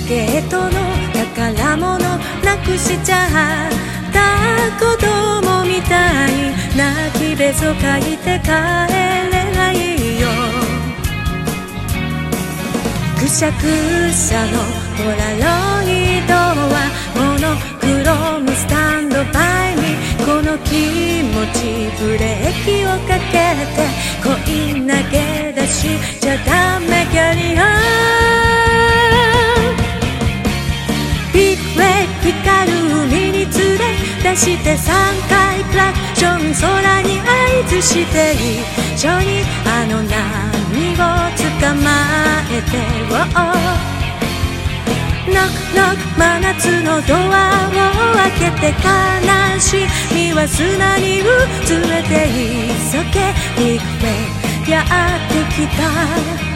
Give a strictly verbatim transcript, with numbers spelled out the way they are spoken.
ケートの宝物なくしちゃった子供みたい泣きべそかいて帰れないよ。くしゃくしゃのポラロイドはモノクロームスタンドバイにこの気持ちブレーキをかけて恋投げ出しちゃダメキャリアビッグウェイ光る海に連れ出してさんかいクラクション空に合図して一緒にあの波を捕まえてノックノック真夏のドアを開けて悲しみは砂にうつれて急げビッグウェイやってきた